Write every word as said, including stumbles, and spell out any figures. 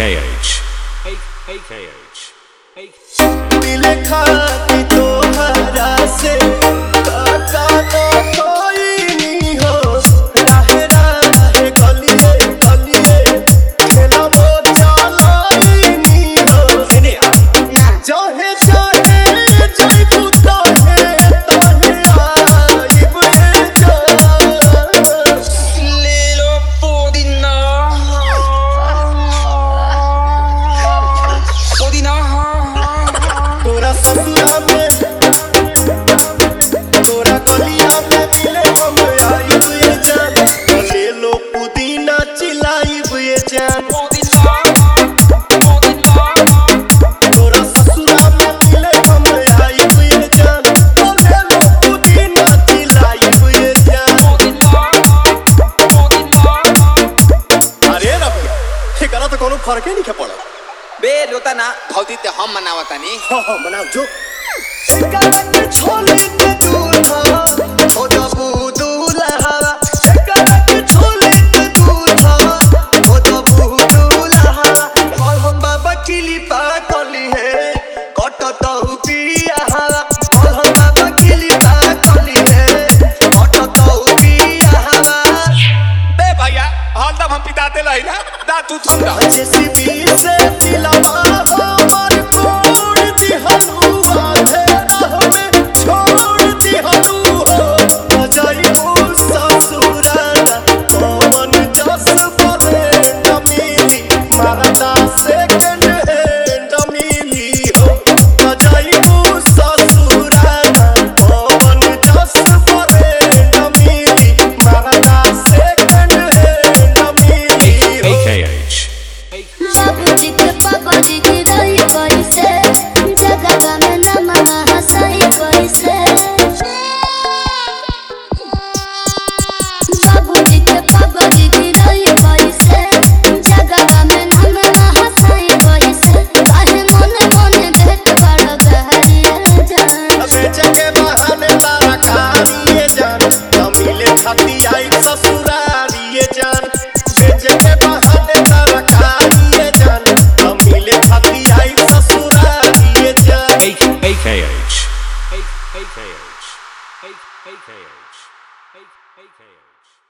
H. A K H. मिले खाती तोहरा से काका तो कोई नहीं हो राहे राहे गलिए गलिए खेला वो चलाई नहीं हो चाहे चाहे जाई तू तोहे तोहे आइब जा ले लो पुदीना पुदीना तोरा ससुरा में तोरा गलिया में मिले हम आइब ये जान ले लो पुदीना चिलाइब ये जान तोरा ससुरा में मिले हम आइब ये जान ले लो पुदीना चिलाइब ये जान अरे रब्बी एकरा तो कोनो फर्क ही नहीं पड़ा बे रोता ना भौती ते हम मनावतानी हां हां मनाओ जो एकरा के छोले के दूल्हा हो दबू दूल्हा एकरा के छोले के दूल्हा हो दबू दूल्हा और हम बाबा किली पा कली है कटतहु पिया और हम बाबा किली पा कली है कटतहु पिया बे भैया हाल तब हम पिताते लही ना दा तू थम दा जेसीबी से दिलवा हमर तोड़ दिहनु आधे राह में छोड़ दिहनु हो बजाइबू ससुराना पवन जस परे न मिली मारता सेकंड हैंड मिली हो बजाइबू ससुराना पवन जस परे न मिली मारता सेकंड हैंड मिली हो A K H. बाबूजी के पापाजी की रही कैसे जगह में नमना हंसाई कैसे बाबूजी के पापाजी की रही कैसे जगह में नमना हंसाई कैसे काहे मन मन देख बड़ बहरी जान बेचे के बहाने तारा कारिए जान मिले खाती आई ससुरारिए जान बेचे के बहाने तारा कारिए जान मिले खाती आई ससुरारिए जान A K H. A K H. A K H. A K H.